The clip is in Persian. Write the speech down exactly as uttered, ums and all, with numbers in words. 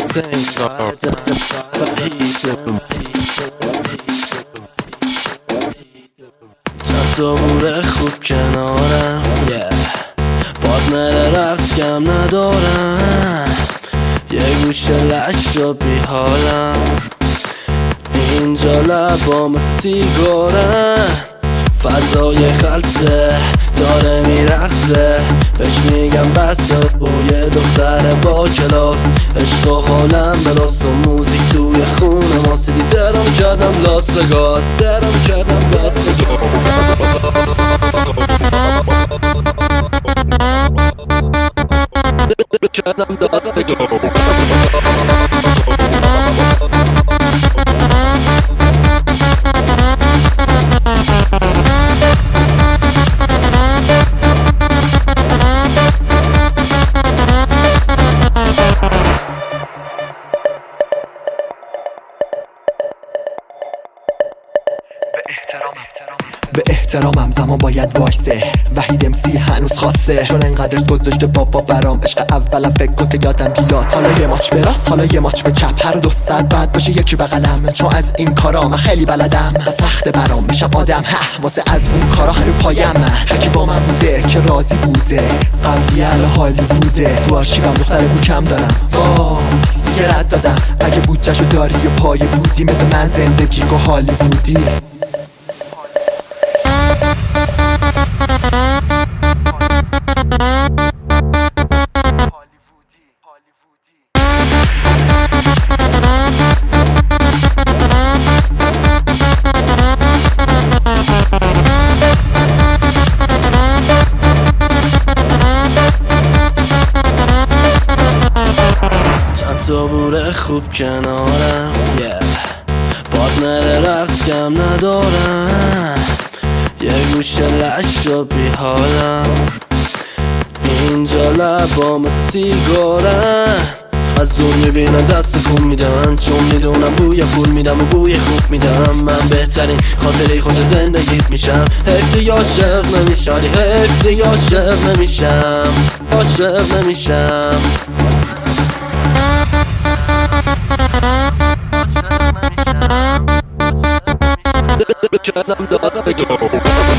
چند تا بوره خوب کنارم پارتنر رقص کم ندارم، یه گوشه لش را بی حالم، اینجا لبا مثل سیگارن، فضای خلصه داره میرقصه، بهش میگم بسه بوی دختر با کلاس، عشق و حالم به راست و موزیک توی خونه ما، سیدی ترم کردم لاس وگاس، ترم کردم لاس وگاس، کردم لاس وگاس. به احترامم زمان باید وایسه، وحید امسی هنوز خاصه، چون انقدر گذاشته بابا برام، عشق اولم فکر کن که یادم بیاد، حالا یه ماچ به راست حالا یه ماچ به چپ، هر دو ساعت بعد باشه یکی بغلم، چون از این کارا من خیلی بلدم و سخت برام بشم آدم، ها واسه از اون کارا هنو پایم، من هرکی با من بوده که راضی بوده، قبلی اهل هالیووده، تو آرشیوم دختر بو کم دارم، وای دیگه رد دادم، اگه بودجه‌شو داری و پای بودی مثل من زندگی کو هالیوودی. تا بوره خوب کنارم پارتنر رقص کم ندارم، یه گوشه لش را بی حالم، اینجا لبا مثل سیگارن، از دور میبینم دست کن میدم، چون میدونم بوی پول میدم و بوی خوب میدم، من بهترین خاطره خوش زندگیت میشم، حیف دیگه عاشق نمیشم، حیف دیگه عاشق نمیشم، عاشق نمیشم. کردم لاس وگاس.